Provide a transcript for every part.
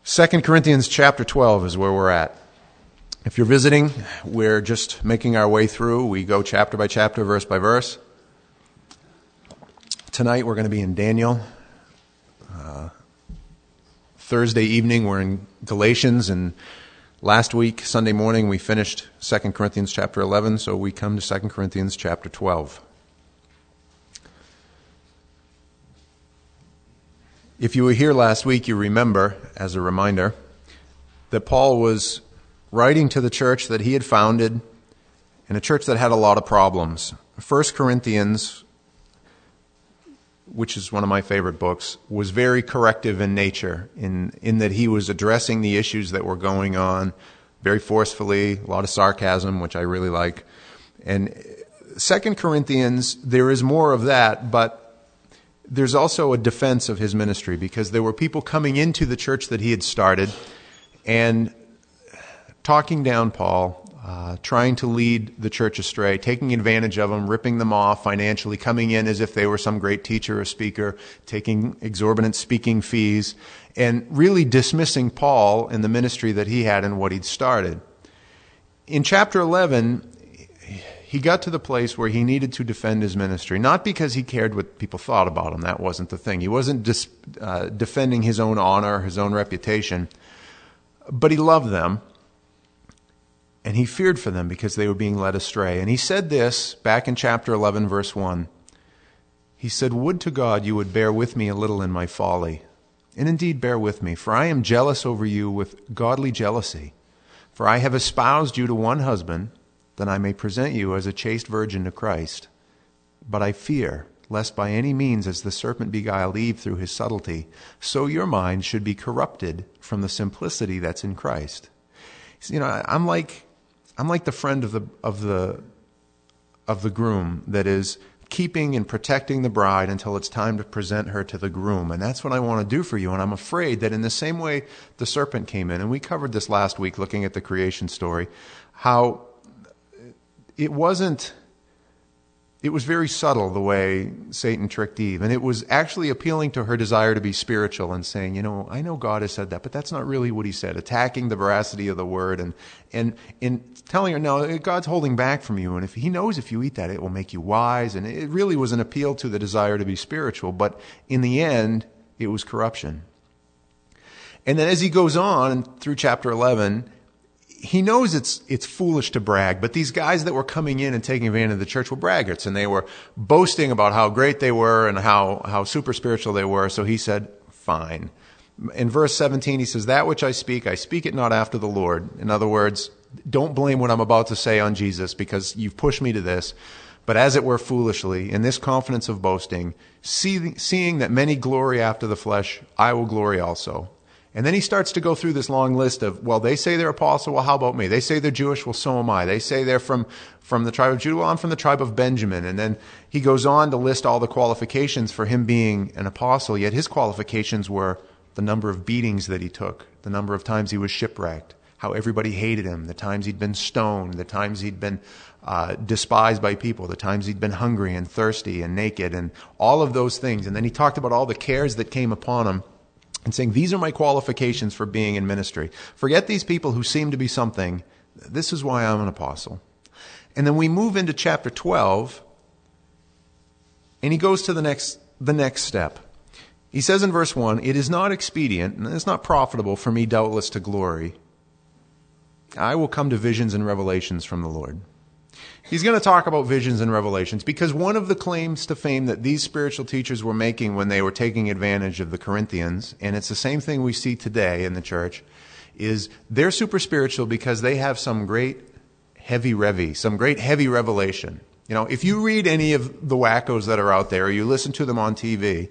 2 Corinthians chapter 12 is where we're at. If you're visiting, we're just making our way through. We go chapter by chapter, verse by verse. Tonight we're going to be in Daniel. Thursday evening we're in Galatians, and last week, Sunday morning, we finished 2 Corinthians chapter 11, so we come to 2 Corinthians chapter 12. If you were here last week, you remember, as a reminder, that Paul was writing to the church that he had founded, and a church that had a lot of problems. 1 Corinthians, which is one of my favorite books, was very corrective in nature, in that he was addressing the issues that were going on very forcefully, a lot of sarcasm, which I really like. And 2 Corinthians, there is more of that, but there's also a defense of his ministry, because there were people coming into the church that he had started and talking down Paul, trying to lead the church astray, taking advantage of them, ripping them off financially, coming in as if they were some great teacher or speaker, taking exorbitant speaking fees, and really dismissing Paul and the ministry that he had and what he'd started. In chapter 11, he got to the place where he needed to defend his ministry, not because he cared what people thought about him. That wasn't the thing. He wasn't defending his own honor, his own reputation, but he loved them. And he feared for them because they were being led astray. And he said this back in chapter 11, verse 1. He said, "Would to God you would bear with me a little in my folly. And indeed bear with me, for I am jealous over you with godly jealousy. For I have espoused you to one husband, that I may present you as a chaste virgin to Christ. But I fear, lest by any means as the serpent beguiled Eve through his subtlety, so your mind should be corrupted from the simplicity that's in Christ." You know, I'm like the friend of the groom that is keeping and protecting the bride until it's time to present her to the groom. And that's what I want to do for you. And I'm afraid that in the same way the serpent came in, and we covered this last week looking at the creation story, how it was very subtle the way Satan tricked Eve. And it was actually appealing to her desire to be spiritual and saying, I know God has said that, but that's not really what he said. Attacking the veracity of the word and in telling her, no, God's holding back from you. And if he knows if you eat that, it will make you wise. And it really was an appeal to the desire to be spiritual. But in the end, it was corruption. And then as he goes on through chapter 11, he knows it's foolish to brag, but these guys that were coming in and taking advantage of the church were braggarts, and they were boasting about how great they were and how super spiritual they were. So he said, fine. In verse 17, he says, "That which I speak it not after the Lord." In other words, don't blame what I'm about to say on Jesus, because you've pushed me to this, but as it were foolishly, in this confidence of boasting, seeing that many glory after the flesh, I will glory also. And then he starts to go through this long list of, well, they say they're apostle, well, how about me? They say they're Jewish, well, so am I. They say they're from the tribe of Judah, well, I'm from the tribe of Benjamin. And then he goes on to list all the qualifications for him being an apostle, yet his qualifications were the number of beatings that he took, the number of times he was shipwrecked, how everybody hated him, the times he'd been stoned, the times he'd been despised by people, the times he'd been hungry and thirsty and naked, and all of those things. And then he talked about all the cares that came upon him, and saying, these are my qualifications for being in ministry. Forget these people who seem to be something. This is why I'm an apostle. And then we move into chapter 12, and he goes to the next step. He says in verse 1, "It is not expedient, and it's not profitable for me doubtless to glory. I will come to visions and revelations from the Lord." He's going to talk about visions and revelations, because one of the claims to fame that these spiritual teachers were making when they were taking advantage of the Corinthians, and it's the same thing we see today in the church, is they're super spiritual because they have some great heavy revelation. If you read any of the wackos that are out there, or you listen to them on TV,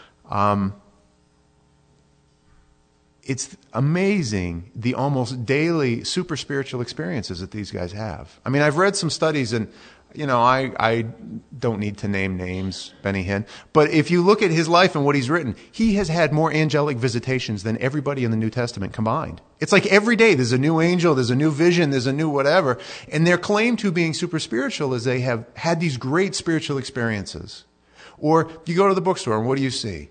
it's amazing the almost daily super spiritual experiences that these guys have. I mean, I've read some studies, and I don't need to name names, Benny Hinn, but if you look at his life and what he's written, he has had more angelic visitations than everybody in the New Testament combined. It's like every day there's a new angel, there's a new vision, there's a new whatever, and their claim to being super spiritual is they have had these great spiritual experiences. Or you go to the bookstore, and what do you see?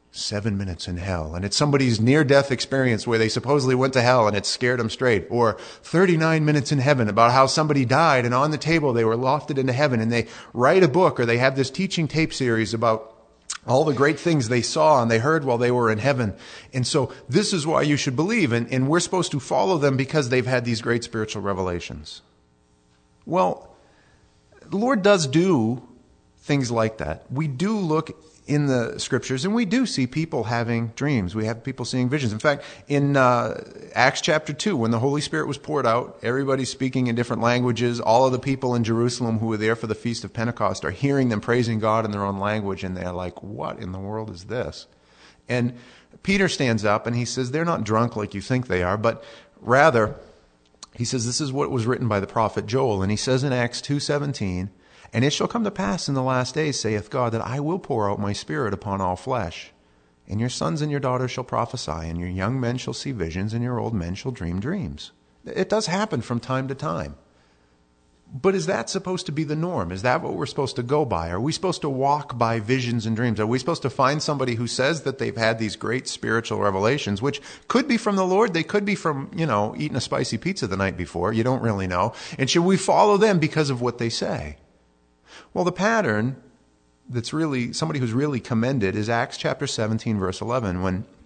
7 minutes in hell. And it's somebody's near-death experience where they supposedly went to hell and it scared them straight. Or 39 minutes in heaven, about how somebody died and on the table they were lofted into heaven, and they write a book, or they have this teaching tape series about all the great things they saw and they heard while they were in heaven. And so this is why you should believe, and we're supposed to follow them because they've had these great spiritual revelations. Well, the Lord does do things like that. We do look in the scriptures, and we do see people having dreams. We have people seeing visions. In fact, in Acts chapter 2, when the Holy Spirit was poured out, everybody's speaking in different languages. All of the people in Jerusalem who were there for the Feast of Pentecost are hearing them praising God in their own language, and they're like, what in the world is this? And Peter stands up and he says, they're not drunk like you think they are, but rather, he says, this is what was written by the prophet Joel. And he says in Acts 2:17, and it shall come to pass in the last days, saith God, that I will pour out my Spirit upon all flesh. And your sons and your daughters shall prophesy, and your young men shall see visions, and your old men shall dream dreams. It does happen from time to time. But is that supposed to be the norm? Is that what we're supposed to go by? Are we supposed to walk by visions and dreams? Are we supposed to find somebody who says that they've had these great spiritual revelations, which could be from the Lord, they could be from, eating a spicy pizza the night before. You don't really know. And should we follow them because of what they say? Well, the pattern that's really somebody who's really commended is Acts chapter 17, verse 11,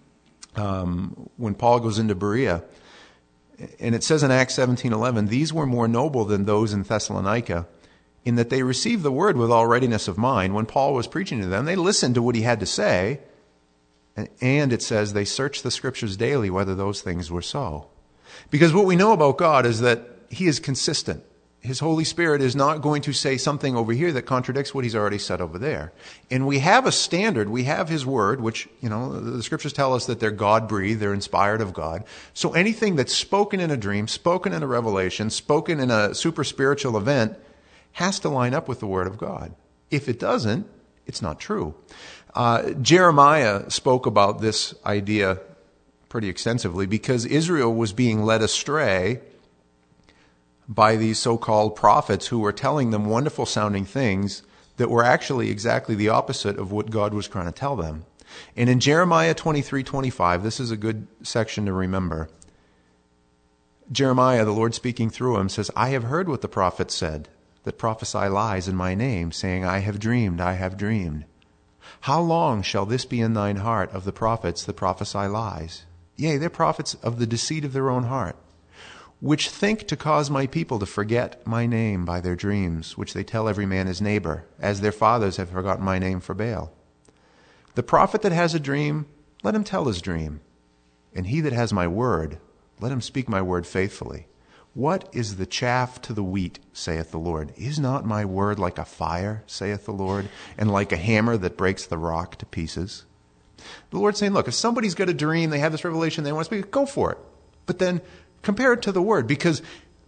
when Paul goes into Berea. And it says in Acts 17:11, these were more noble than those in Thessalonica, in that they received the word with all readiness of mind. When Paul was preaching to them, they listened to what he had to say, and it says they searched the scriptures daily whether those things were so. Because what we know about God is that he is consistent. His Holy Spirit is not going to say something over here that contradicts what he's already said over there. And we have a standard. We have his word, which, the scriptures tell us that they're God-breathed, they're inspired of God. So anything that's spoken in a dream, spoken in a revelation, spoken in a super spiritual event has to line up with the word of God. If it doesn't, it's not true. Jeremiah spoke about this idea pretty extensively because Israel was being led astray by these so-called prophets who were telling them wonderful sounding things that were actually exactly the opposite of what God was trying to tell them. And in Jeremiah 23:25, this is a good section to remember. Jeremiah, the Lord speaking through him, says, I have heard what the prophets said, that prophesy lies in my name, saying, I have dreamed, I have dreamed. How long shall this be in thine heart of the prophets that prophesy lies? Yea, they're prophets of the deceit of their own heart, which think to cause my people to forget my name by their dreams, which they tell every man his neighbor, as their fathers have forgotten my name for Baal. The prophet that has a dream, let him tell his dream. And he that has my word, let him speak my word faithfully. What is the chaff to the wheat, saith the Lord? Is not my word like a fire, saith the Lord, and like a hammer that breaks the rock to pieces? The Lord's saying, look, if somebody's got a dream, they have this revelation, they want to speak, go for it. But then compare it to the word, because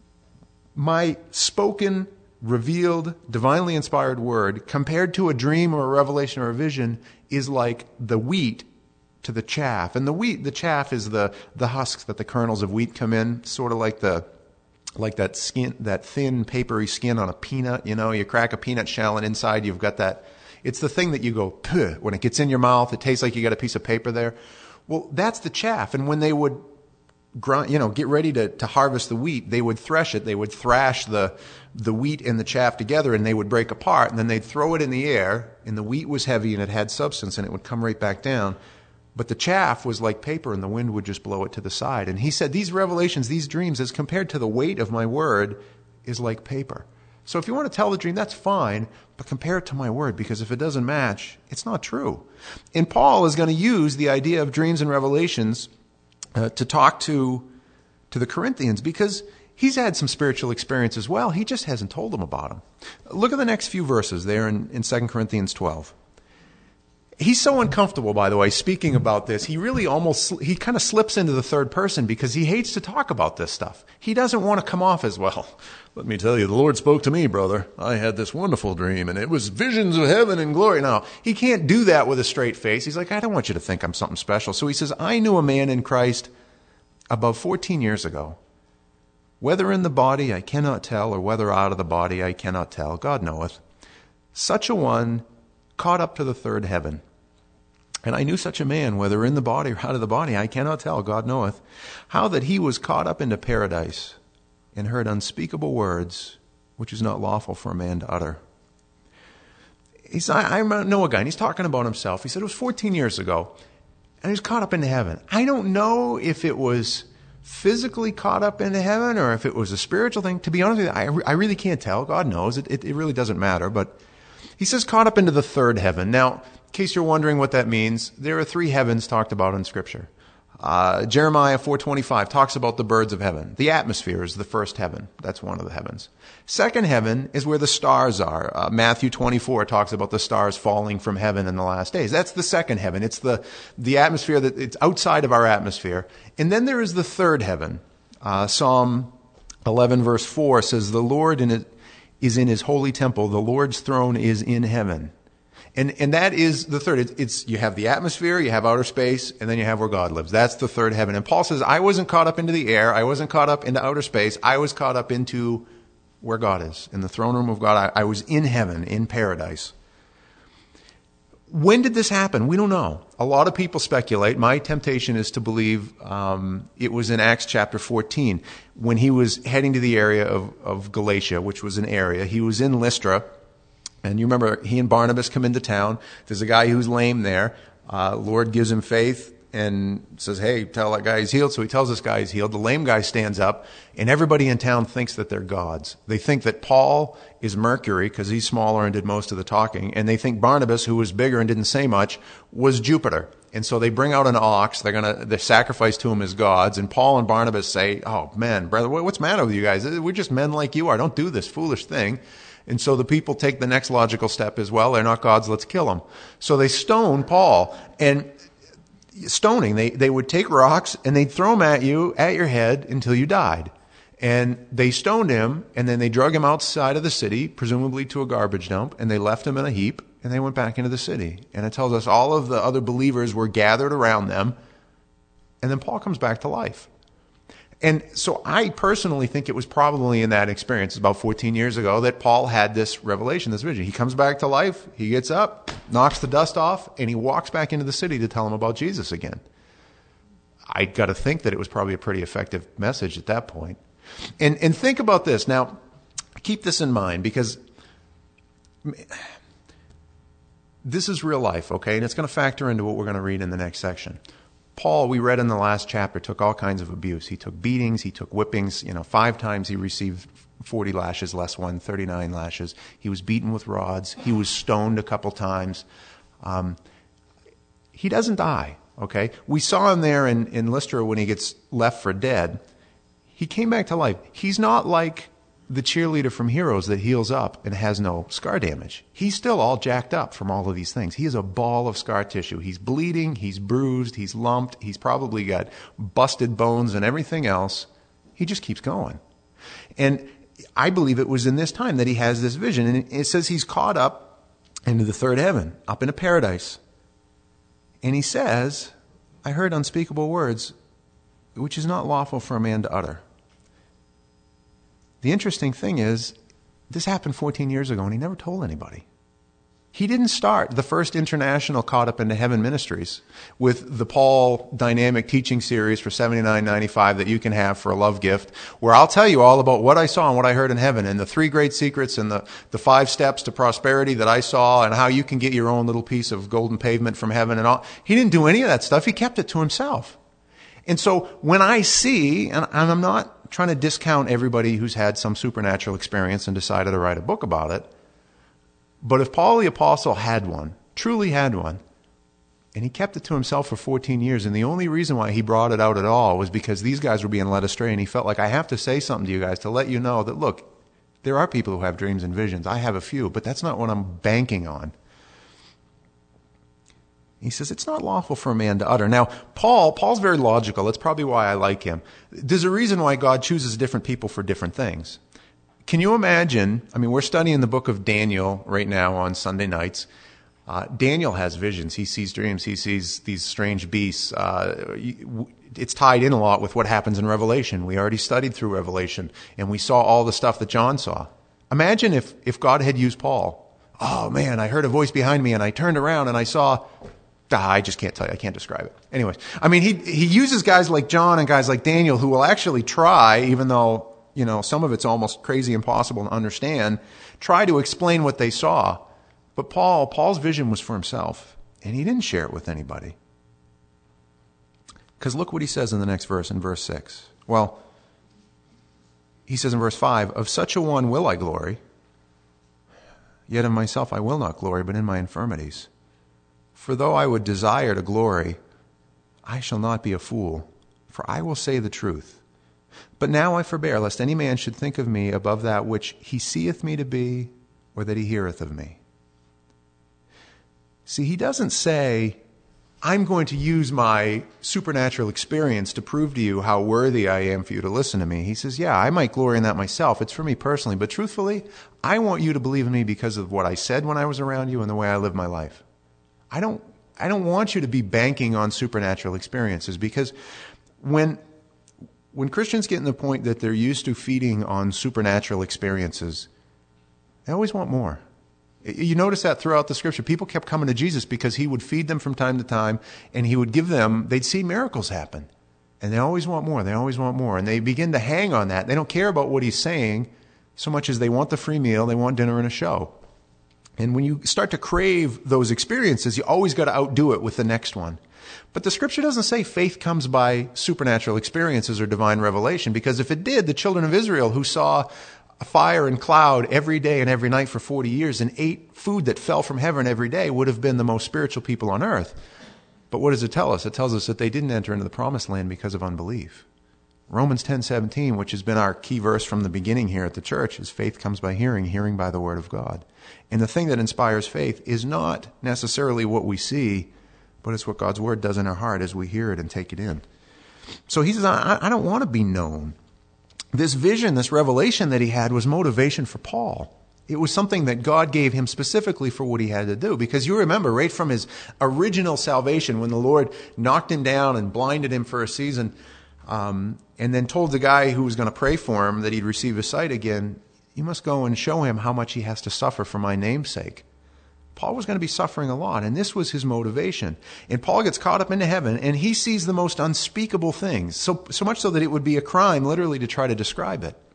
my spoken, revealed, divinely inspired word, compared to a dream or a revelation or a vision, is like the wheat to the chaff. And the chaff is the husks that the kernels of wheat come in, sort of like that skin, that thin, papery skin on a peanut. You crack a peanut shell and inside you've got that. It's the thing that you go, puh, when it gets in your mouth, it tastes like you got a piece of paper there. Well, that's the chaff. And when they would get ready to harvest the wheat, they would thresh it. They would thrash the wheat and the chaff together, and they would break apart, and then they'd throw it in the air, and the wheat was heavy and it had substance, and it would come right back down. But the chaff was like paper, and the wind would just blow it to the side. And he said, these revelations, these dreams, as compared to the weight of my word, is like paper. So if you want to tell the dream, that's fine, but compare it to my word, because if it doesn't match, it's not true. And Paul is going to use the idea of dreams and revelations to talk to the Corinthians, because he's had some spiritual experience as well. He just hasn't told them about them. Look at the next few verses there in 2 Corinthians 12. He's so uncomfortable, by the way, speaking about this. He really he kind of slips into the third person because he hates to talk about this stuff. He doesn't want to come off as, well, let me tell you, the Lord spoke to me, brother. I had this wonderful dream, and it was visions of heaven and glory. Now, he can't do that with a straight face. He's like, I don't want you to think I'm something special. So he says, I knew a man in Christ about 14 years ago. Whether in the body I cannot tell, or whether out of the body I cannot tell, God knoweth. Such a one caught up to the third heaven. And I knew such a man, whether in the body or out of the body, I cannot tell, God knoweth, how that he was caught up into paradise and heard unspeakable words, which is not lawful for a man to utter. I know a guy, and he's talking about himself. He said it was 14 years ago, and he was caught up into heaven. I don't know if it was physically caught up into heaven or if it was a spiritual thing. To be honest with you, I really can't tell. God knows. It really doesn't matter. But he says caught up into the third heaven. Now, in case you're wondering what that means, there are 3 heavens talked about in Scripture. Jeremiah 4:25 talks about the birds of heaven. The atmosphere is the first heaven. That's one of the heavens. Second heaven is where the stars are. Matthew 24 talks about the stars falling from heaven in the last days. That's the second heaven. It's the atmosphere that it's outside of our atmosphere. And then there is the third heaven. Psalm 11 verse 4 says, "The Lord is in his holy temple. The Lord's throne is in heaven." And that is the third. It's you have the atmosphere, you have outer space, and then you have where God lives. That's the third heaven. And Paul says, I wasn't caught up into the air. I wasn't caught up into outer space. I was caught up into where God is, in the throne room of God. I was in heaven, in paradise. When did this happen? We don't know. A lot of people speculate. My temptation is to believe it was in Acts chapter 14 when he was heading to the area of Galatia, which was an area. He was in Lystra. And you remember, he and Barnabas come into town. There's a guy who's lame there. Lord gives him faith and says, hey, tell that guy he's healed. So he tells this guy he's healed. The lame guy stands up, and everybody in town thinks that they're gods. They think that Paul is Mercury because he's smaller and did most of the talking. And they think Barnabas, who was bigger and didn't say much, was Jupiter. And so they bring out an ox. They sacrifice to him as gods. And Paul and Barnabas say, oh, man, brother, what's the matter with you guys? We're just men like you are. Don't do this foolish thing. And so the people take the next logical step as well. They're not gods, let's kill them. So they stone Paul. And stoning, they would take rocks and they'd throw them at you, at your head, until you died. And they stoned him, and then they drug him outside of the city, presumably to a garbage dump, and they left him in a heap, and they went back into the city. And it tells us all of the other believers were gathered around them, and then Paul comes back to life. And so I personally think it was probably in that experience, about 14 years ago, that Paul had this revelation, this vision. He comes back to life, he gets up, knocks the dust off, and he walks back into the city to tell them about Jesus again. I got to think that it was probably a pretty effective message at that point. And think about this. Now, keep this in mind, because this is real life, okay? And it's going to factor into what we're going to read in the next section. Paul, we read in the last chapter, took all kinds of abuse. He took beatings, he took whippings. 5 times he received 40 lashes less 1, 39 lashes. He was beaten with rods. He was stoned a couple times. He doesn't die, okay? We saw him there in Lystra when he gets left for dead. He came back to life. He's not like the cheerleader from Heroes that heals up and has no scar damage. He's still all jacked up from all of these things. He is a ball of scar tissue. He's bleeding, he's bruised, he's lumped, he's probably got busted bones and everything else. He just keeps going. And I believe it was in this time that he has this vision. And it says he's caught up into the third heaven, up into paradise. And he says, I heard unspeakable words, which is not lawful for a man to utter. The interesting thing is, this happened 14 years ago, and he never told anybody. He didn't start the first international Caught Up into Heaven ministries with the Paul Dynamic Teaching Series for $79.95 that you can have for a love gift, where I'll tell you all about what I saw and what I heard in heaven, and the 3 great secrets and the 5 steps to prosperity that I saw, and how you can get your own little piece of golden pavement from heaven and all. He didn't do any of that stuff. He kept it to himself. And so when I see, and I'm not trying to discount everybody who's had some supernatural experience and decided to write a book about it, but if Paul the Apostle had one, truly had one, and he kept it to himself for 14 years, and the only reason why he brought it out at all was because these guys were being led astray, and he felt like, I have to say something to you guys to let you know that, look, there are people who have dreams and visions. I have a few, but that's not what I'm banking on. He says, it's not lawful for a man to utter. Now, Paul's very logical. That's probably why I like him. There's a reason why God chooses different people for different things. Can you imagine, we're studying the book of Daniel right now on Sunday nights. Daniel has visions. He sees dreams. He sees these strange beasts. It's tied in a lot with what happens in Revelation. We already studied through Revelation, and we saw all the stuff that John saw. Imagine if God had used Paul. Oh, man, I heard a voice behind me, and I turned around, and I saw I just can't tell you. I can't describe it. Anyways, I mean, he uses guys like John and guys like Daniel who will actually try, even though, some of it's almost crazy impossible to understand, try to explain what they saw. But Paul's vision was for himself, and he didn't share it with anybody. Because look what he says in the next verse, in verse 6. Well, he says in verse 5, of such a one will I glory, yet of myself I will not glory, but in my infirmities. For though I would desire to glory, I shall not be a fool, for I will say the truth. But now I forbear, lest any man should think of me above that which he seeth me to be, or that he heareth of me. See, he doesn't say, I'm going to use my supernatural experience to prove to you how worthy I am for you to listen to me. He says, yeah, I might glory in that myself. It's for me personally. But truthfully, I want you to believe in me because of what I said when I was around you and the way I live my life. I don't want you to be banking on supernatural experiences, because when Christians get to the point that they're used to feeding on supernatural experiences, they always want more. You notice that throughout the scripture. People kept coming to Jesus because he would feed them from time to time, and he would give them, they'd see miracles happen. And they always want more. They always want more. And they begin to hang on that. They don't care about what he's saying so much as they want the free meal, they want dinner and a show. And when you start to crave those experiences, you always got to outdo it with the next one. But the scripture doesn't say faith comes by supernatural experiences or divine revelation, because if it did, the children of Israel who saw a fire and cloud every day and every night for 40 years and ate food that fell from heaven every day would have been the most spiritual people on earth. But what does it tell us? It tells us that they didn't enter into the promised land because of unbelief. Romans 10:17, which has been our key verse from the beginning here at the church, is faith comes by hearing, hearing by the word of God. And the thing that inspires faith is not necessarily what we see, but it's what God's word does in our heart as we hear it and take it in. So he says, I don't want to be known. This vision, this revelation that he had was motivation for Paul. It was something that God gave him specifically for what he had to do. Because you remember, right from his original salvation, when the Lord knocked him down and blinded him for a season, and then told the guy who was going to pray for him that he'd receive his sight again, you must go and show him how much he has to suffer for my name's sake. Paul was going to be suffering a lot, and this was his motivation. And Paul gets caught up into heaven, and he sees the most unspeakable things, so much so that it would be a crime literally to try to describe it.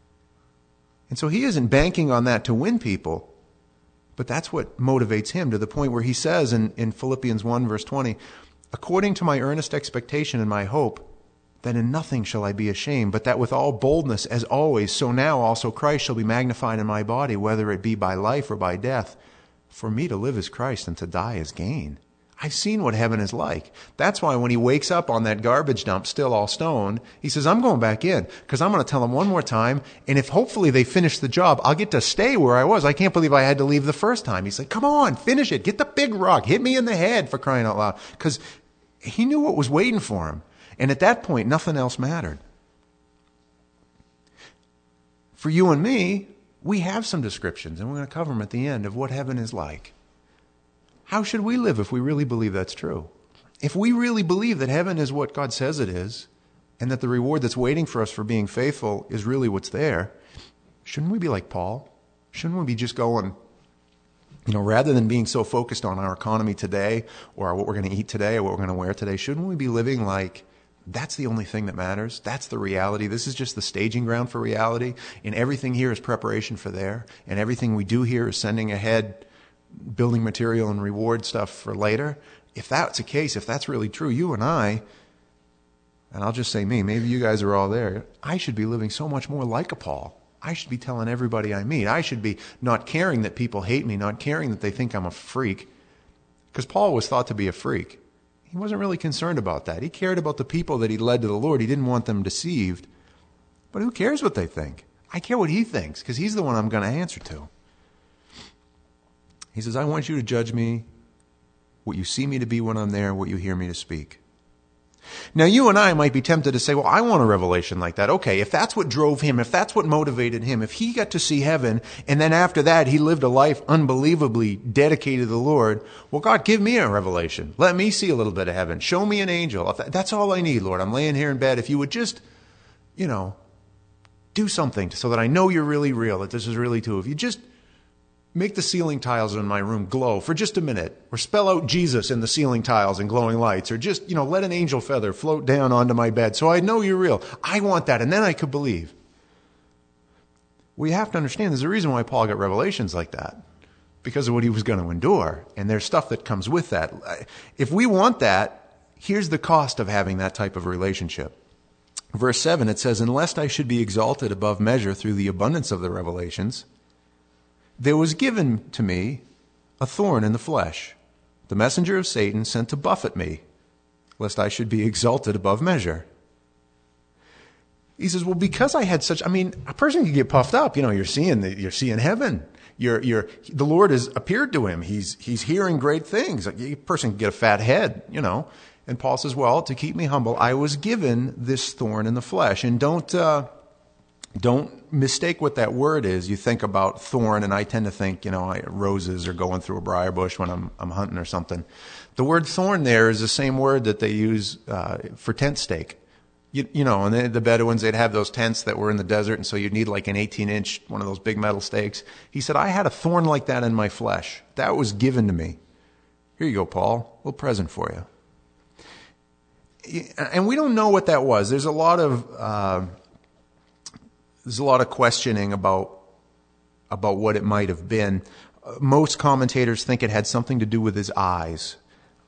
And so he isn't banking on that to win people, but that's what motivates him, to the point where he says in Philippians 1 verse 20, according to my earnest expectation and my hope, that in nothing shall I be ashamed, but that with all boldness, as always, so now also Christ shall be magnified in my body, whether it be by life or by death. For me to live is Christ, and to die is gain. I've seen what heaven is like. That's why when he wakes up on that garbage dump, still all stoned, he says, I'm going back in, because I'm going to tell them one more time, and if hopefully they finish the job, I'll get to stay where I was. I can't believe I had to leave the first time. He's like, come on, finish it. Get the big rock. Hit me in the head, for crying out loud. Because he knew what was waiting for him. And at that point, nothing else mattered. For you and me, we have some descriptions, and we're going to cover them at the end, of what heaven is like. How should we live if we really believe that's true? If we really believe that heaven is what God says it is, and that the reward that's waiting for us for being faithful is really what's there, shouldn't we be like Paul? Shouldn't we be just going, rather than being so focused on our economy today, or what we're going to eat today, or what we're going to wear today, shouldn't we be living like that's the only thing that matters? That's the reality. This is just the staging ground for reality. And everything here is preparation for there. And everything we do here is sending ahead building material and reward stuff for later. If that's the case, if that's really true, you and I, and I'll just say me, maybe you guys are all there, I should be living so much more like a Paul. I should be telling everybody I meet. I should be not caring that people hate me, not caring that they think I'm a freak. Because Paul was thought to be a freak. He wasn't really concerned about that. He cared about the people that he led to the Lord. He didn't want them deceived. But who cares what they think? I care what he thinks, because he's the one I'm going to answer to. He says, I want you to judge me, what you see me to be when I'm there, what you hear me to speak. Now, you and I might be tempted to say, well, I want a revelation like that. Okay, if that's what drove him, if that's what motivated him, if he got to see heaven, and then after that he lived a life unbelievably dedicated to the Lord, well, God, give me a revelation. Let me see a little bit of heaven. Show me an angel. That's all I need, Lord. I'm laying here in bed. If you would just, do something so that I know you're really real, that this is really true. If you just make the ceiling tiles in my room glow for just a minute, or spell out Jesus in the ceiling tiles in glowing lights, or just, let an angel feather float down onto my bed so I know you're real. I want that, and then I could believe. We have to understand there's a reason why Paul got revelations like that, because of what he was going to endure, and there's stuff that comes with that. If we want that, here's the cost of having that type of relationship. Verse 7, it says, "Unless I should be exalted above measure through the abundance of the revelations, there was given to me a thorn in the flesh, the messenger of Satan sent to buffet me, lest I should be exalted above measure." He says, well, because I had a person can get puffed up. You're seeing heaven. The Lord has appeared to him. He's hearing great things. A person can get a fat head, And Paul says, well, to keep me humble, I was given this thorn in the flesh. And don't mistake what that word is. You think about thorn, and I tend to think, roses are going through a briar bush when I'm hunting or something. The word thorn there is the same word that they use for tent stake. And the Bedouins, they'd have those tents that were in the desert, and so you'd need like an 18-inch, one of those big metal stakes. He said, I had a thorn like that in my flesh. That was given to me. Here you go, Paul. A little present for you. And we don't know what that was. There's a lot of questioning about what it might have been. Most commentators think it had something to do with his eyes.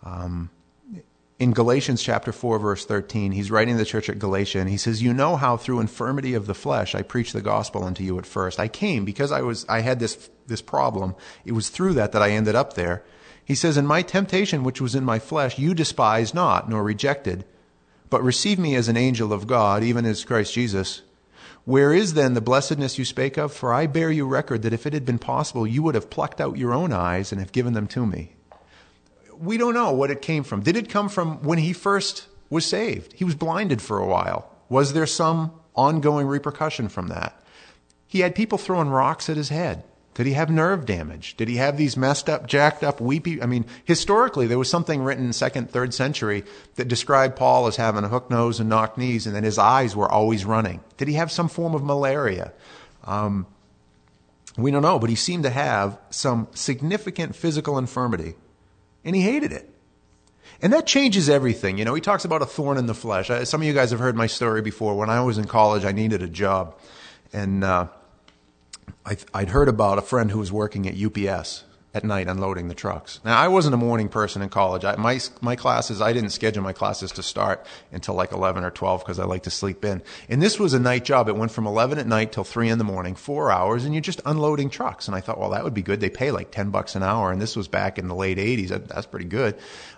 In Galatians chapter 4, verse 13, he's writing to the church at Galatia, and he says, "You know how through infirmity of the flesh I preached the gospel unto you at first. I came because I had this problem. It was through that I ended up there." He says, "And my temptation which was in my flesh you despised not, nor rejected, but received me as an angel of God, even as Christ Jesus. Where is then the blessedness you spake of? For I bear you record that if it had been possible, you would have plucked out your own eyes and have given them to me." We don't know what it came from. Did it come from when he first was saved? He was blinded for a while. Was there some ongoing repercussion from that? He had people throwing rocks at his head. Did he have nerve damage? Did he have these messed up, jacked up, weepy? Historically, there was something written in 2nd, 3rd century that described Paul as having a hooked nose and knocked knees, and then his eyes were always running. Did he have some form of malaria? We don't know, but he seemed to have some significant physical infirmity. And he hated it. And that changes everything. He talks about a thorn in the flesh. Some of you guys have heard my story before. When I was in college, I needed a job. And I'd heard about a friend who was working at UPS at night unloading the trucks. Now, I wasn't a morning person in college. My classes, I didn't schedule my classes to start until like 11 or 12 because I like to sleep in. And this was a night job. It went from 11 at night till 3 in the morning, 4 hours, and you're just unloading trucks. And I thought, well, that would be good. They pay like $10 an hour, and this was back in the late 80s. That's pretty good.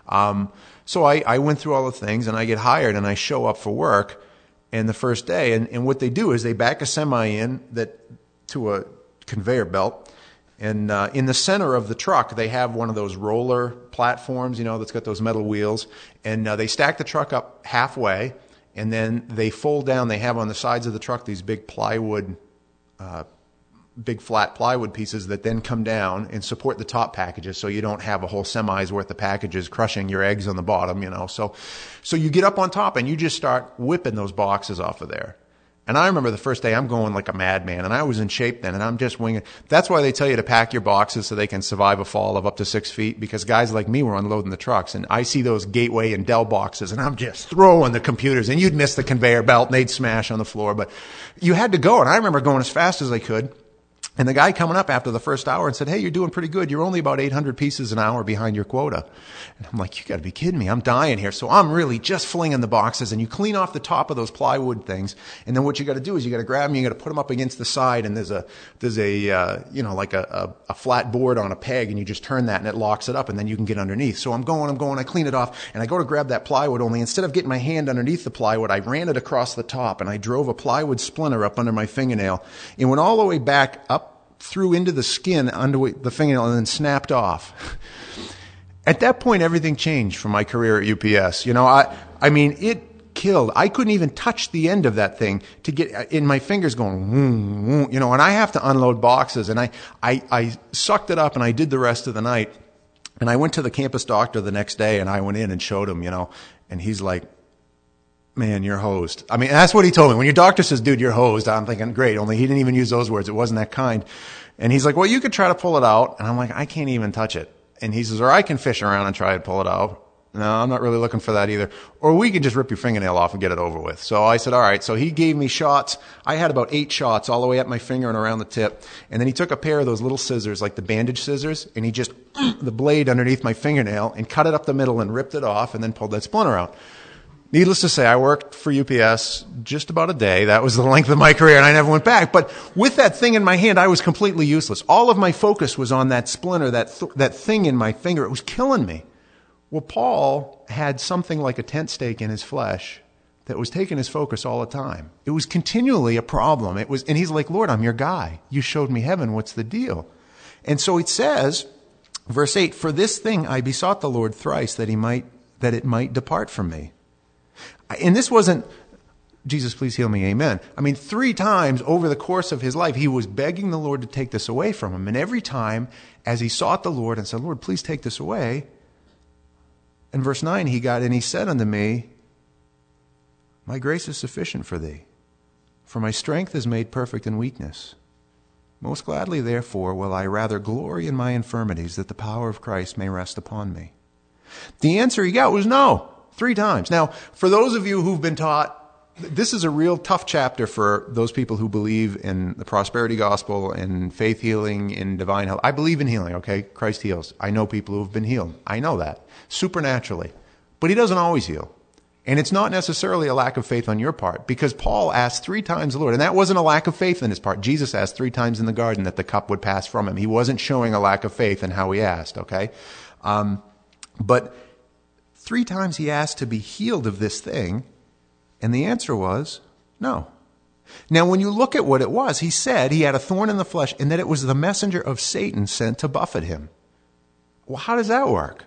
So I went through all the things, and I get hired, and I show up for work. And the first day, and what they do is they back a semi in to a conveyor belt. And in the center of the truck, they have one of those roller platforms, that's got those metal wheels. And they stack the truck up halfway, and then they fold down. They have on the sides of the truck these big plywood, big flat plywood pieces that then come down and support the top packages, so you don't have a whole semi's worth of packages crushing your eggs on the bottom, So you get up on top, and you just start whipping those boxes off of there. And I remember the first day I'm going like a madman, and I was in shape then, and I'm just winging. That's why they tell you to pack your boxes so they can survive a fall of up to 6 feet, because guys like me were unloading the trucks, and I see those Gateway and Dell boxes, and I'm just throwing the computers, and you'd miss the conveyor belt, and they'd smash on the floor. But you had to go, and I remember going as fast as I could. And the guy coming up after the first hour and said, "Hey, you're doing pretty good. You're only about 800 pieces an hour behind your quota." And I'm like, you got to be kidding me. I'm dying here. So I'm really just flinging the boxes, and you clean off the top of those plywood things. And then what you got to do is you got to grab them, you got to put them up against the side, and there's a like a flat board on a peg, and you just turn that and it locks it up, and then you can get underneath. So I'm going, I clean it off, and I go to grab that plywood, only instead of getting my hand underneath the plywood, I ran it across the top, and I drove a plywood splinter up under my fingernail. It went all the way back up through into the skin under the fingernail and then snapped off. At that point, everything changed for my career at UPS. It killed. I couldn't even touch the end of that thing to get in my fingers going, and I have to unload boxes. And I sucked it up, and I did the rest of the night. And I went to the campus doctor the next day, and I went in and showed him, and he's like, man, you're hosed. I mean, that's what he told me. When your doctor says, dude, you're hosed, I'm thinking, great, only he didn't even use those words. It wasn't that kind. And he's like, well, you could try to pull it out. And I'm like, I can't even touch it. And he says, or I can fish around and try to pull it out. No, I'm not really looking for that either. Or we can just rip your fingernail off and get it over with. So I said, all right. So he gave me shots. I had about 8 shots all the way up my finger and around the tip. And then he took a pair of those little scissors, like the bandage scissors, and he just, the blade underneath my fingernail and cut it up the middle and ripped it off and then pulled that splinter out. Needless to say, I worked for UPS just about a day. That was the length of my career, and I never went back. But with that thing in my hand, I was completely useless. All of my focus was on that splinter, that thing in my finger. It was killing me. Well, Paul had something like a tent stake in his flesh that was taking his focus all the time. It was continually a problem. And he's like, Lord, I'm your guy. You showed me heaven. What's the deal? And so it says, verse 8, for this thing I besought the Lord thrice that it might depart from me. And this wasn't, Jesus, please heal me, amen. I mean, 3 times over the course of his life, he was begging the Lord to take this away from him. And every time, as he sought the Lord and said, Lord, please take this away, in verse 9, and he said unto me, my grace is sufficient for thee, for my strength is made perfect in weakness. Most gladly, therefore, will I rather glory in my infirmities, that the power of Christ may rest upon me. The answer he got was no. 3 times. Now, for those of you who've been taught, this is a real tough chapter for those people who believe in the prosperity gospel and faith healing and divine health. I believe in healing, okay? Christ heals. I know people who've been healed. I know that. Supernaturally. But he doesn't always heal. And it's not necessarily a lack of faith on your part, because Paul asked 3 times the Lord, and that wasn't a lack of faith on his part. Jesus asked 3 times in the garden that the cup would pass from him. He wasn't showing a lack of faith in how he asked, okay? But 3 times he asked to be healed of this thing, and the answer was no. Now, when you look at what it was, he said he had a thorn in the flesh and that it was the messenger of Satan sent to buffet him. Well, how does that work?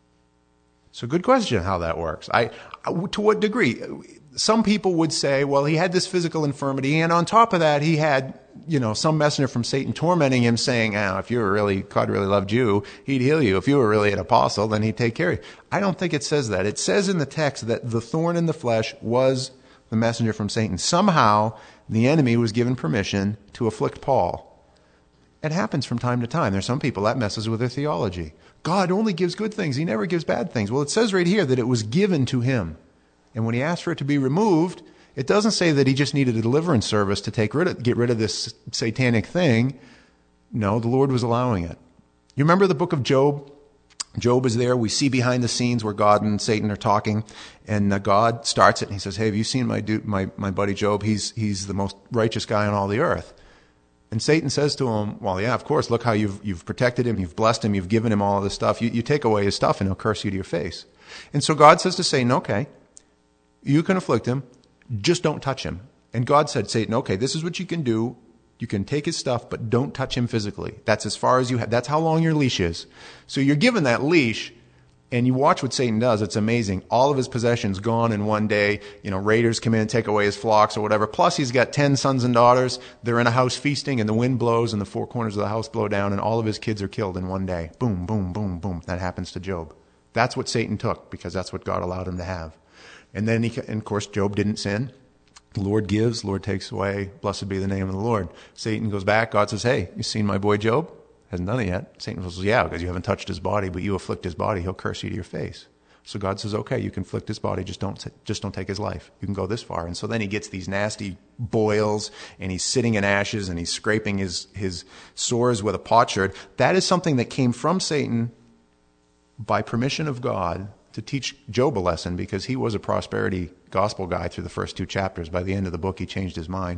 It's a good question how that works. To what degree? Some people would say, well, he had this physical infirmity, and on top of that, he had, some messenger from Satan tormenting him, saying, if God really loved you, he'd heal you. If you were really an apostle, then he'd take care of you. I don't think it says that. It says in the text that the thorn in the flesh was the messenger from Satan. Somehow, the enemy was given permission to afflict Paul. It happens from time to time. There's some people that messes with their theology. God only gives good things. He never gives bad things. Well, it says right here that it was given to him. And when he asked for it to be removed, it doesn't say that he just needed a deliverance service to get rid of this satanic thing. No, the Lord was allowing it. You remember the book of Job? Job is there. We see behind the scenes where God and Satan are talking, and God starts it, and he says, hey, have you seen my buddy Job? He's the most righteous guy on all the earth. And Satan says to him, well, yeah, of course, look how you've protected him, you've blessed him, you've given him all of this stuff. You take away his stuff, and he'll curse you to your face. And so God says to Satan, okay, you can afflict him, just don't touch him. And God said, Satan, okay, this is what you can do. You can take his stuff, but don't touch him physically. That's as far as you have. That's how long your leash is. So you're given that leash, and you watch what Satan does. It's amazing. All of his possessions gone in one day. Raiders come in and take away his flocks or whatever. Plus, he's got 10 sons and daughters. They're in a house feasting, and the wind blows, and the 4 corners of the house blow down, and all of his kids are killed in one day. Boom, boom, boom, boom. That happens to Job. That's what Satan took, because that's what God allowed him to have. And then, and of course, Job didn't sin. The Lord gives, Lord takes away. Blessed be the name of the Lord. Satan goes back. God says, hey, you seen my boy Job? Hasn't done it yet. Satan says, yeah, because you haven't touched his body, but you afflict his body, he'll curse you to your face. So God says, okay, you can afflict his body, just don't take his life. You can go this far. And so then he gets these nasty boils, and he's sitting in ashes, and he's scraping his sores with a potsherd. That is something that came from Satan by permission of God to teach Job a lesson, because he was a prosperity gospel guy through the first 2 chapters. By the end of the book, he changed his mind.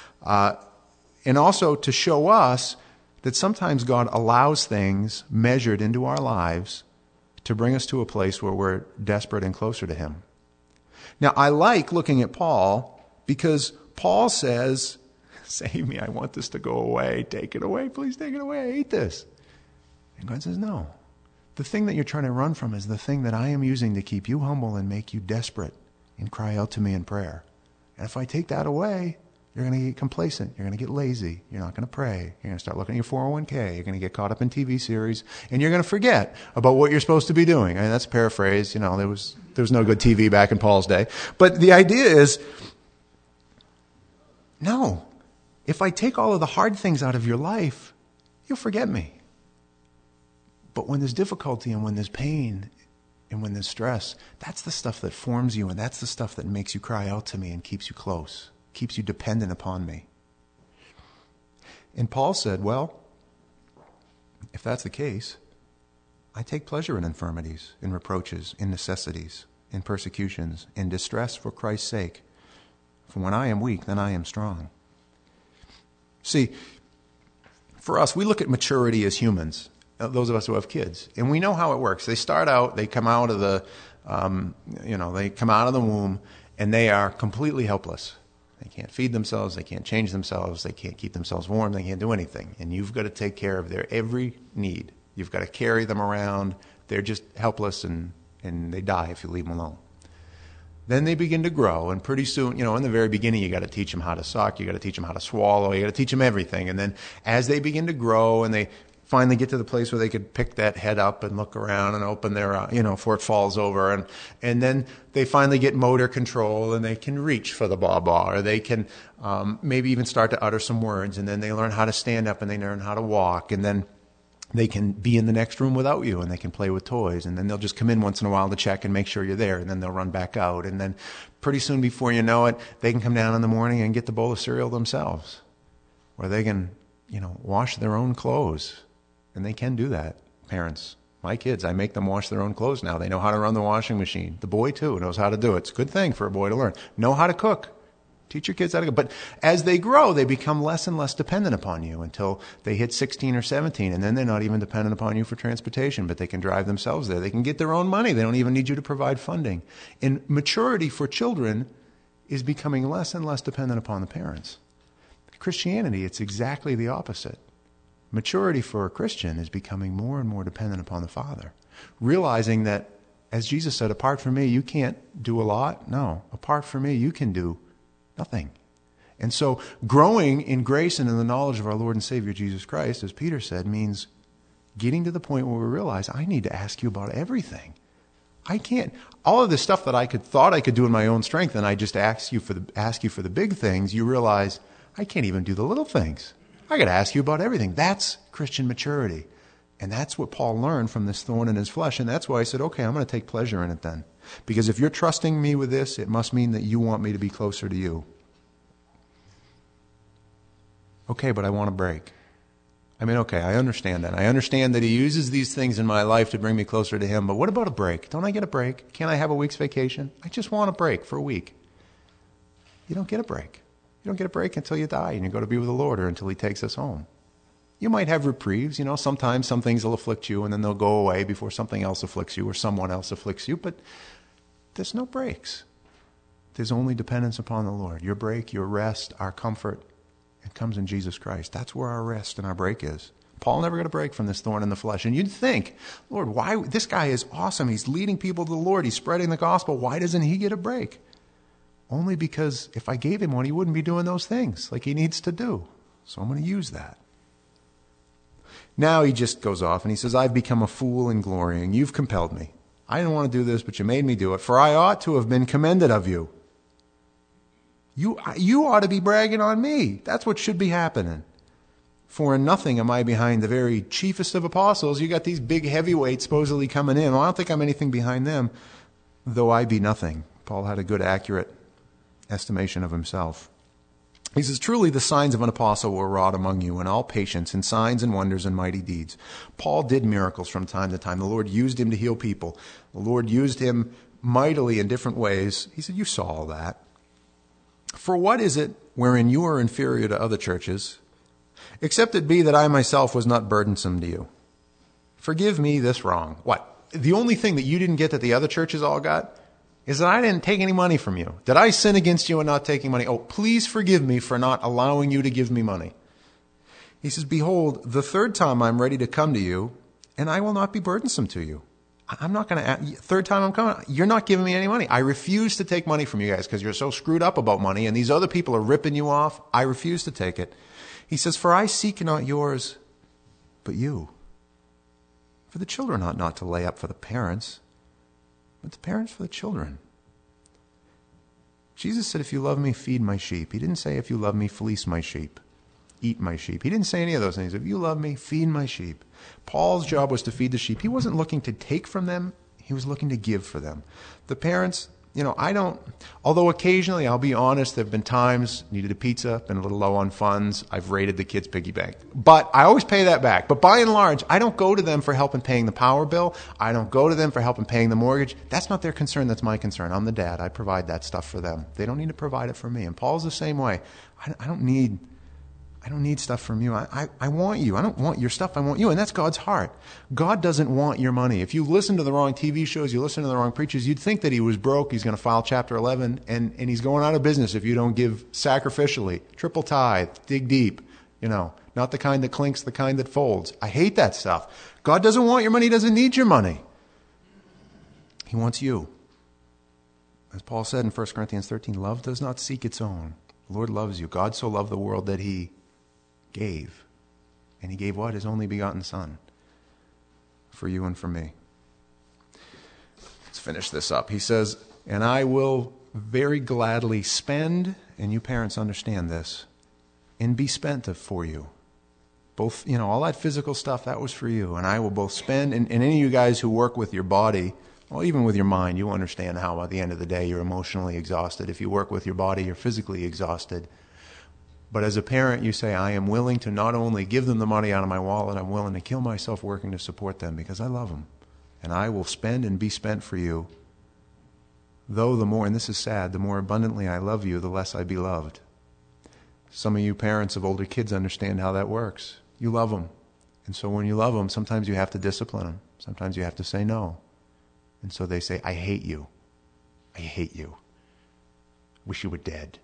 And also to show us that sometimes God allows things measured into our lives to bring us to a place where we're desperate and closer to him. Now, I like looking at Paul, because Paul says, save me, I want this to go away. Take it away, please take it away. I hate this. And God says, no. The thing that you're trying to run from is the thing that I am using to keep you humble and make you desperate and cry out to me in prayer. And if I take that away, You're going to get complacent. You're going to get lazy. You're not going to pray. You're going to start looking at your 401k. You're going to get caught up in TV series. And you're going to forget about what you're supposed to be doing. I mean, that's a paraphrase. There was no good TV back in Paul's day. But the idea is, no. If I take all of the hard things out of your life, you'll forget me. But when there's difficulty and when there's pain and when there's stress, that's the stuff that forms you, and that's the stuff that makes you cry out to me and keeps you close, keeps you dependent upon me. And Paul said, well, if that's the case, I take pleasure in infirmities, in reproaches, in necessities, in persecutions, in distress for Christ's sake. For when I am weak, then I am strong. See, for us, we look at maturity as humans, those of us who have kids, and we know how it works. They start out, they come out of the, they come out of the womb, and they are completely helpless. They can't feed themselves, they can't change themselves, they can't keep themselves warm, they can't do anything. And you've got to take care of their every need. You've got to carry them around. They're just helpless, and they die if you leave them alone. Then they begin to grow, and pretty soon, in the very beginning, you got to teach them how to suck, you got to teach them how to swallow, you got to teach them everything. And then as they begin to grow and they finally get to the place where they could pick that head up and look around and open their, before it falls over. And then they finally get motor control and they can reach for the baba, or they can maybe even start to utter some words. And then they learn how to stand up and they learn how to walk. And then they can be in the next room without you and they can play with toys. And then they'll just come in once in a while to check and make sure you're there. And then they'll run back out. And then pretty soon, before you know it, they can come down in the morning and get the bowl of cereal themselves. Or they can, wash their own clothes. And they can do that, parents. My kids, I make them wash their own clothes now. They know how to run the washing machine. The boy, too, knows how to do it. It's a good thing for a boy to learn. Know how to cook. Teach your kids how to cook. But as they grow, they become less and less dependent upon you until they hit 16 or 17. And then they're not even dependent upon you for transportation, but they can drive themselves there. They can get their own money. They don't even need you to provide funding. And maturity for children is becoming less and less dependent upon the parents. Christianity, it's exactly the opposite. Maturity for a Christian is becoming more and more dependent upon the Father. Realizing that, as Jesus said, apart from me, you can't do a lot. No, apart from me, you can do nothing. And so growing in grace and in the knowledge of our Lord and Savior Jesus Christ, as Peter said, means getting to the point where we realize, I need to ask you about everything. I can't. All of this stuff that I thought I could do in my own strength, and I just ask you for the big things, you realize, I can't even do the little things. I got to ask you about everything. That's Christian maturity. And that's what Paul learned from this thorn in his flesh. And that's why I said, okay, I'm going to take pleasure in it then. Because if you're trusting me with this, it must mean that you want me to be closer to you. Okay, but I want a break. Okay, I understand that. I understand that he uses these things in my life to bring me closer to him. But what about a break? Don't I get a break? Can't I have a week's vacation? I just want a break for a week. You don't get a break. You don't get a break until you die and you go to be with the Lord, or until he takes us home. You might have reprieves. Sometimes some things will afflict you and then they'll go away before something else afflicts you or someone else afflicts you. But there's no breaks. There's only dependence upon the Lord. Your break, your rest, our comfort, it comes in Jesus Christ. That's where our rest and our break is. Paul never got a break from this thorn in the flesh. And you'd think, Lord, why? This guy is awesome. He's leading people to the Lord. He's spreading the gospel. Why doesn't he get a break? Only because if I gave him one, he wouldn't be doing those things like he needs to do. So I'm going to use that. Now he just goes off and he says, I've become a fool in glorying. You've compelled me. I didn't want to do this, but you made me do it. For I ought to have been commended of you. You ought to be bragging on me. That's what should be happening. For in nothing am I behind the very chiefest of apostles. You got these big heavyweights supposedly coming in. Well, I don't think I'm anything behind them, though I be nothing. Paul had a good, accurate estimation of himself. He says, truly the signs of an apostle were wrought among you in all patience and signs and wonders and mighty deeds. Paul did miracles from time to time. The Lord used him to heal people. The Lord used him mightily in different ways. He said, you saw all that. For what is it wherein you are inferior to other churches, except it be that I myself was not burdensome to you? Forgive me this wrong. What? The only thing that you didn't get that the other churches all got is that I didn't take any money from you. Did I sin against you in not taking money? Oh, please forgive me for not allowing you to give me money. He says, behold, the third time I'm ready to come to you, and I will not be burdensome to you. I'm not going to, third time I'm coming, you're not giving me any money. I refuse to take money from you guys because you're so screwed up about money and these other people are ripping you off. I refuse to take it. He says, for I seek not yours, but you. For the children ought not to lay up for the parents, but the parents for the children. Jesus said, if you love me, feed my sheep. He didn't say, if you love me, fleece my sheep, eat my sheep. He didn't say any of those things. If you love me, feed my sheep. Paul's job was to feed the sheep. He wasn't looking to take from them. He was looking to give for them. The parents, although occasionally, I'll be honest, there have been times, needed a pizza, been a little low on funds, I've raided the kids' piggy bank. But I always pay that back. But by and large, I don't go to them for help in paying the power bill. I don't go to them for help in paying the mortgage. That's not their concern. That's my concern. I'm the dad. I provide that stuff for them. They don't need to provide it for me. And Paul's the same way. I don't need stuff from you. I want you. I don't want your stuff. I want you. And that's God's heart. God doesn't want your money. If you listen to the wrong TV shows, you listen to the wrong preachers, you'd think that he was broke. He's going to file Chapter 11, and he's going out of business if you don't give sacrificially, triple tithe, dig deep, not the kind that clinks, the kind that folds. I hate that stuff. God doesn't want your money. He doesn't need your money. He wants you. As Paul said in 1 Corinthians 13, love does not seek its own. The Lord loves you. God so loved the world that he gave. And he gave what? His only begotten Son. For you and for me. Let's finish this up. He says, and I will very gladly spend, and you parents understand this, and be spent for you. Both, all that physical stuff, that was for you. And I will both spend, and any of you guys who work with your body, well, even with your mind, you understand how at the end of the day you're emotionally exhausted. If you work with your body, you're physically exhausted. But as a parent, you say, I am willing to not only give them the money out of my wallet, I'm willing to kill myself working to support them because I love them. And I will spend and be spent for you. Though the more, and this is sad, the more abundantly I love you, the less I be loved. Some of you parents of older kids understand how that works. You love them. And so when you love them, sometimes you have to discipline them. Sometimes you have to say no. And so they say, I hate you. I hate you. Wish you were dead.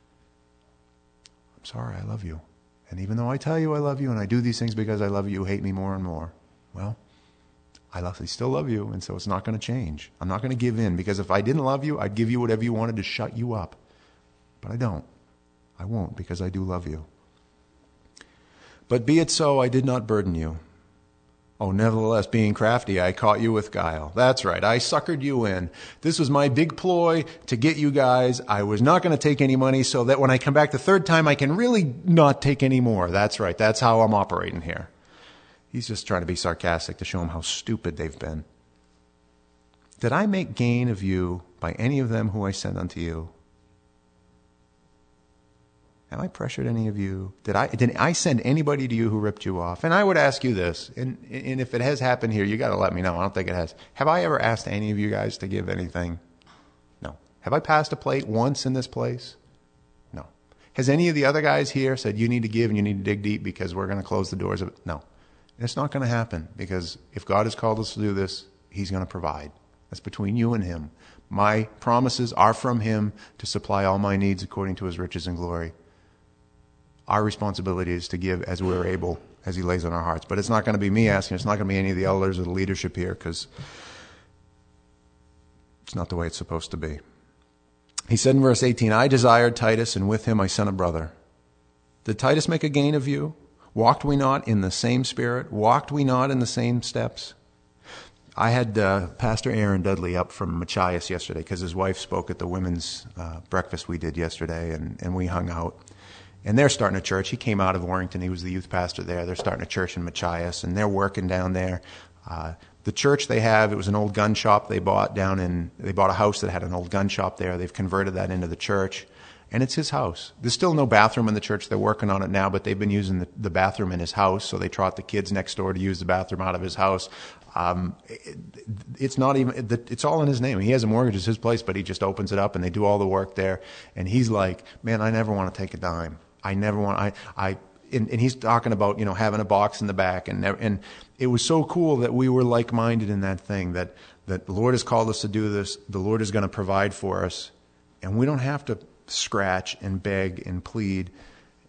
I'm sorry, I love you. And even though I tell you I love you and I do these things because I love you, you hate me more and more. Well, I still love you, and so it's not going to change. I'm not going to give in, because if I didn't love you, I'd give you whatever you wanted to shut you up. But I don't. I won't, because I do love you. But be it so, I did not burden you. Oh, nevertheless, being crafty, I caught you with guile. That's right, I suckered you in. This was my big ploy to get you guys. I was not going to take any money so that when I come back the third time, I can really not take any more. That's right, that's how I'm operating here. He's just trying to be sarcastic to show them how stupid they've been. Did I make gain of you by any of them who I sent unto you? Have I pressured any of you? Did I send anybody to you who ripped you off? And I would ask you this, and if it has happened here, you got to let me know. I don't think it has. Have I ever asked any of you guys to give anything? No. Have I passed a plate once in this place? No. Has any of the other guys here said, you need to give and you need to dig deep because we're going to close the doors of it? No. It's not going to happen, because if God has called us to do this, he's going to provide. That's between you and him. My promises are from him to supply all my needs according to his riches and glory. Our responsibility is to give as we're able, as he lays on our hearts. But it's not going to be me asking. It's not going to be any of the elders or the leadership here, because it's not the way it's supposed to be. He said in verse 18, I desired Titus, and with him I sent a brother. Did Titus make a gain of you? Walked we not in the same spirit? Walked we not in the same steps? I had Pastor Aaron Dudley up from Machias yesterday because his wife spoke at the women's breakfast we did yesterday, and we hung out. And they're starting a church. He came out of Warrington. He was the youth pastor there. They're starting a church in Machias, and they're working down there. The church they have, it was an old gun shop they bought they bought a house that had an old gun shop there. They've converted that into the church, and it's his house. There's still no bathroom in the church. They're working on it now, but they've been using the bathroom in his house, so they trot the kids next door to use the bathroom out of his house. It's not even, it's all in his name. He has a mortgage, it's his place, but he just opens it up and they do all the work there. And he's like, man, I never want to take a dime. I never want, and he's talking about, having a box in the back, and it was so cool that we were like-minded in that thing, that the Lord has called us to do this. The Lord is going to provide for us, and we don't have to scratch and beg and plead.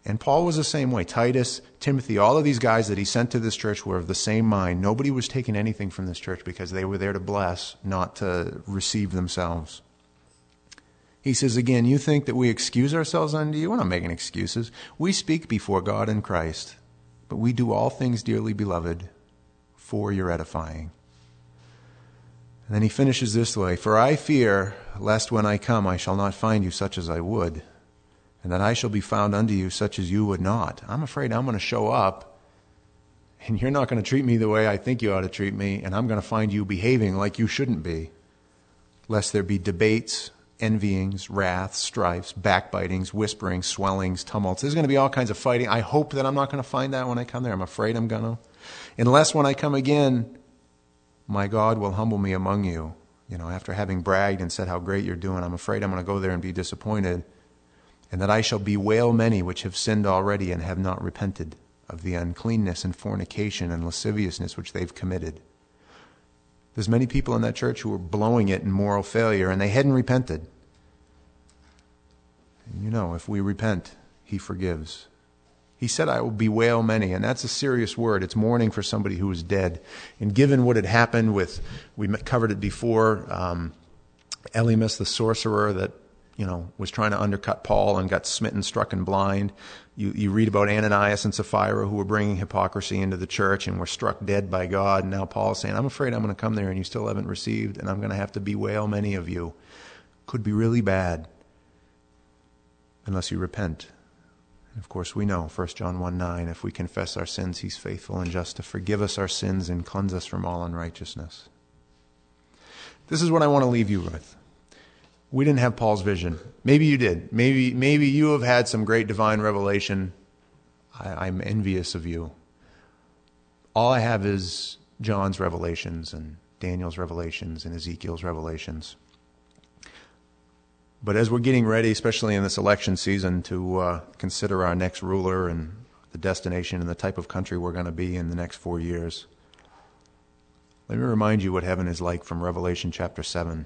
And Paul was the same way. Titus, Timothy, all of these guys that he sent to this church were of the same mind. Nobody was taking anything from this church because they were there to bless, not to receive themselves. He says, again, you think that we excuse ourselves unto you? We're not making excuses. We speak before God and Christ, but we do all things, dearly beloved, for your edifying. And then he finishes this way, for I fear, lest when I come I shall not find you such as I would, and that I shall be found unto you such as you would not. I'm afraid I'm going to show up, and you're not going to treat me the way I think you ought to treat me, and I'm going to find you behaving like you shouldn't be, lest there be debates, envyings, wraths, strifes, backbitings, whisperings, swellings, tumults. There's going to be all kinds of fighting. I hope that I'm not going to find that when I come there. I'm afraid I'm going to. Unless when I come again, my God will humble me among you. After having bragged and said how great you're doing, I'm afraid I'm going to go there and be disappointed. And that I shall bewail many which have sinned already and have not repented of the uncleanness and fornication and lasciviousness which they've committed. There's many people in that church who were blowing it in moral failure, and they hadn't repented. And if we repent, he forgives. He said, I will bewail many, and that's a serious word. It's mourning for somebody who is dead. And given what had happened we covered it before, Elymas the sorcerer that was trying to undercut Paul and got smitten, struck, and blind. You read about Ananias and Sapphira who were bringing hypocrisy into the church and were struck dead by God. And now Paul's saying, I'm afraid I'm going to come there and you still haven't received, and I'm going to have to bewail many of you. Could be really bad unless you repent. And of course we know, 1 John 1:9, if we confess our sins, he's faithful and just to forgive us our sins and cleanse us from all unrighteousness. This is what I want to leave you with. We didn't have Paul's vision. Maybe you did. Maybe you have had some great divine revelation. I'm envious of you. All I have is John's revelations and Daniel's revelations and Ezekiel's revelations. But as we're getting ready, especially in this election season, to consider our next ruler and the destination and the type of country we're going to be in the next 4 years, let me remind you what heaven is like from Revelation chapter 7.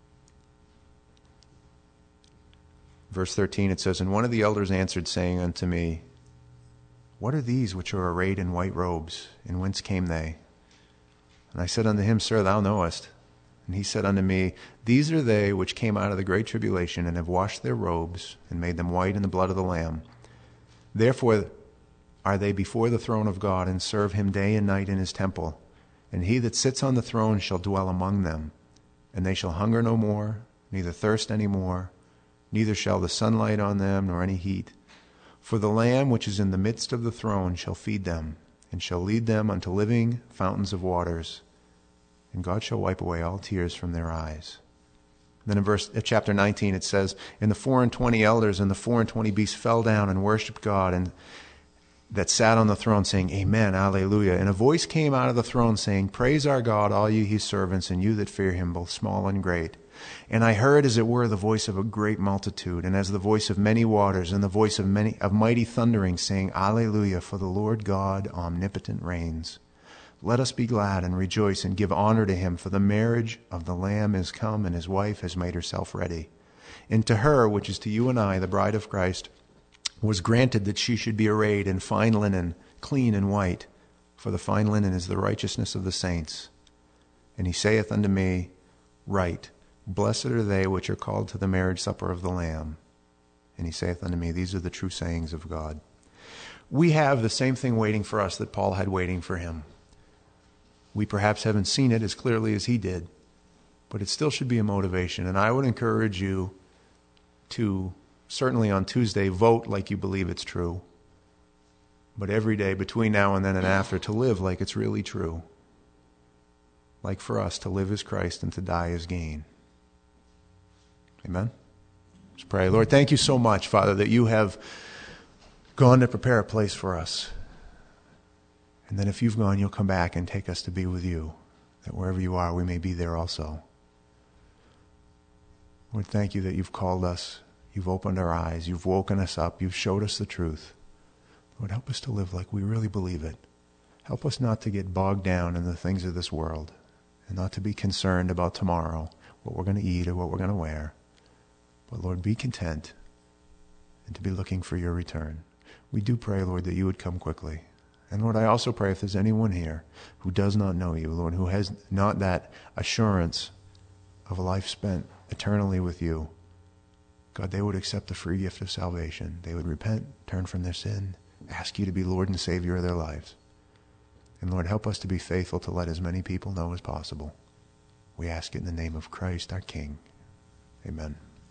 Verse 13, it says, And one of the elders answered, saying unto me, What are these which are arrayed in white robes, and whence came they? And I said unto him, Sir, thou knowest. And he said unto me, These are they which came out of the great tribulation, and have washed their robes, and made them white in the blood of the Lamb. Therefore are they before the throne of God, and serve him day and night in his temple. And he that sits on the throne shall dwell among them. And they shall hunger no more, neither thirst any more, neither shall the sun light on them, nor any heat. For the Lamb which is in the midst of the throne shall feed them, and shall lead them unto living fountains of waters. And God shall wipe away all tears from their eyes. Then in chapter 19 it says, And the 24 elders and the 24 beasts fell down and worshipped God, and that sat on the throne, saying, Amen, Alleluia. And a voice came out of the throne, saying, Praise our God, all you his servants, and you that fear him, both small and great. And I heard, as it were, the voice of a great multitude, and as the voice of many waters, and the voice of mighty thundering, saying, Alleluia, for the Lord God omnipotent reigns. Let us be glad and rejoice and give honor to him, for the marriage of the Lamb is come, and his wife has made herself ready. And to her, which is to you and I, the bride of Christ, was granted that she should be arrayed in fine linen, clean and white, for the fine linen is the righteousness of the saints. And he saith unto me, Write, Blessed are they which are called to the marriage supper of the Lamb. And he saith unto me, These are the true sayings of God. We have the same thing waiting for us that Paul had waiting for him. We perhaps haven't seen it as clearly as he did, but it still should be a motivation. And I would encourage you to, certainly on Tuesday, vote like you believe it's true. But every day between now and then and after, to live like it's really true. Like for us, to live as Christ and to die as gain. Amen? Let's pray. Lord, thank you so much, Father, that you have gone to prepare a place for us. And then if you've gone, you'll come back and take us to be with you, that wherever you are, we may be there also. Lord, thank you that you've called us, you've opened our eyes, you've woken us up, you've showed us the truth. Lord, help us to live like we really believe it. Help us not to get bogged down in the things of this world, and not to be concerned about tomorrow, what we're going to eat or what we're going to wear. But Lord, be content and to be looking for your return. We do pray, Lord, that you would come quickly. And Lord, I also pray if there's anyone here who does not know you, Lord, who has not that assurance of a life spent eternally with you, God, they would accept the free gift of salvation. They would repent, turn from their sin, ask you to be Lord and Savior of their lives. And Lord, help us to be faithful to let as many people know as possible. We ask it in the name of Christ, our King. Amen.